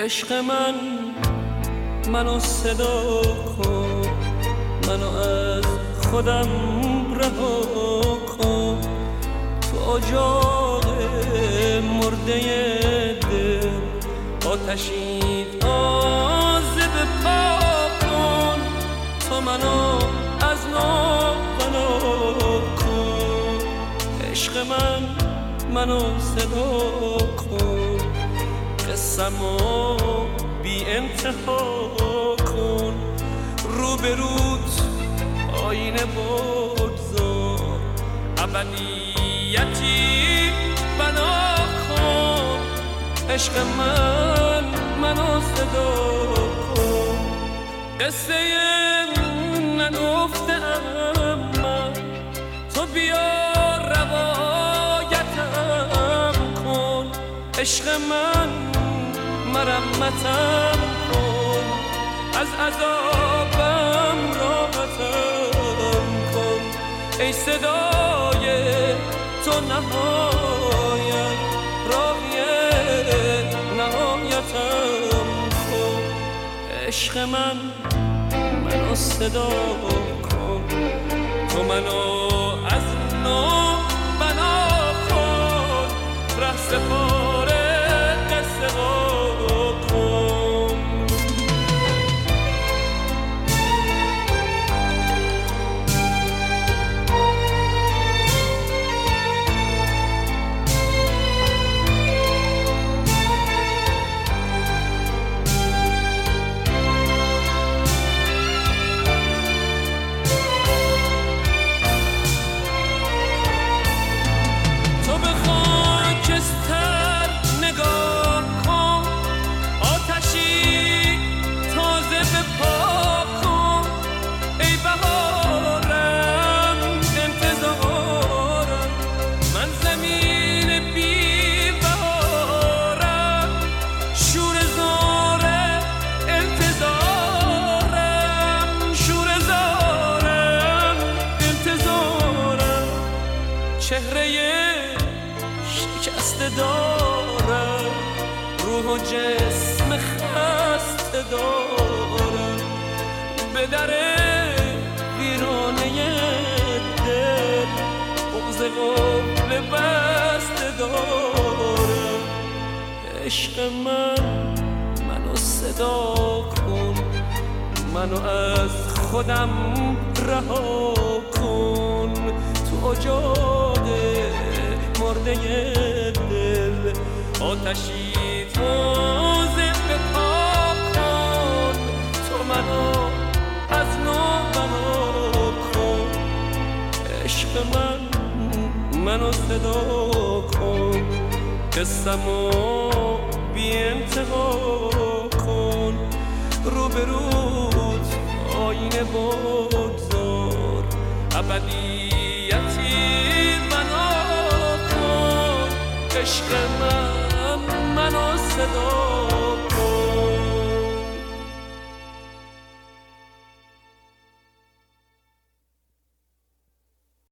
عشق منو صدا کن، منو از خودم رها کن. تو اجاق مرده دل آتشی تازه بپا کن. تو منو از نو بنا کن. عشق منو صدا کن، قصه‌مو بی انتها کن. روبروت آینه بگذار، ابدیتی بنا کن. عشق منو صدا کن. قصه نگفتم من، تو بیا روایتم کن. عشق مرمتم کن، از عذابم راحتم کن. ای صدای تو نهایت، راهی نهایتم کن. عشق منو صدا کن، تو منو از نو بنا کن. ره سپاره قصه کن. تو به خاکستر نگاه کن، آتشی تازه بپا کن. ای بهارم انتظارم، من زمین بی بهارم. شور زاره انتظارم، شور زارم انتظارم. چهره شکسته دارم، روح و جسم خسته دارم. به در ویرانه دل بغض قفل بسته دارم. عشق منو صدا کن، منو از خودم رها کن. تو اجاق مرده دل آتشی تازه بپا کن. تو منو از نو بنا کن. عشق منو صدا کن، قصه‌مو بی انتها کن. روبروت آینه بگذار، ابدیتی بنا کن. عشق منو صدا